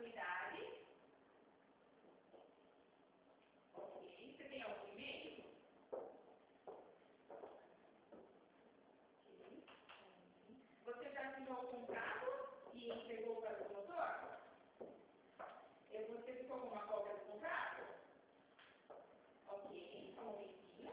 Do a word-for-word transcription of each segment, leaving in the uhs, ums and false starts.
unidade. Ok. Você tem algum e-mail? Ok. Você já assinou o contrato e entregou para o promotor? Você ficou com uma cópia do contrato? Ok, só um momentinho.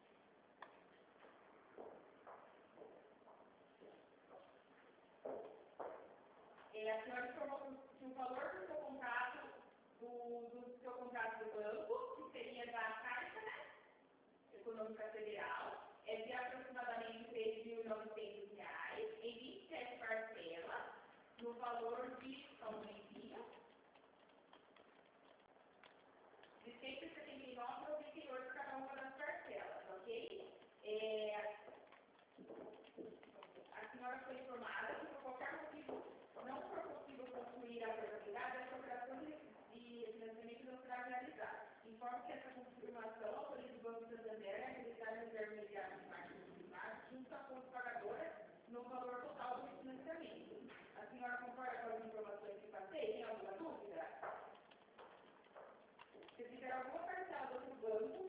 É, a senhora informou que o valor do seu contrato, do, do seu contrato do banco, que seria da Caixa, né? Econômica Federal, é de aproximadamente três mil e novecentos reais, em vinte e sete parcelas, no valor de, só um momentinho, de cento e setenta e nove reais e noventa e oito centavos cada uma das parcelas, ok? É, a senhora foi informada que por qualquer motivo não for possível concluir a totalidade, essa operação de de financiamento não será realizada. Informo que essa confirmação autoriza o Banco Santander a realizar a reserva imediata de margem de margem junto à fonte pagadora no valor total do financiamento. A senhora concorda com as informações que passei? Tem alguma dúvida? Se tiver alguma parcela do outro banco,